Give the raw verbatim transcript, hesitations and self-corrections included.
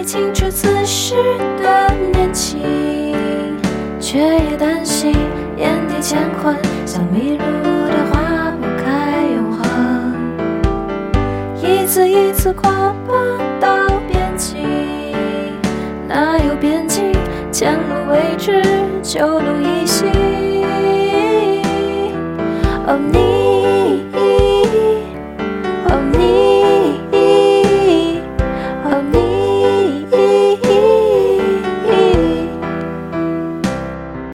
清楚此时的年轻，却也担心眼底乾坤，像迷路的花不开永恒。一次一次跨奔到边境，哪有边境？前路未知，旧路依稀。哦，你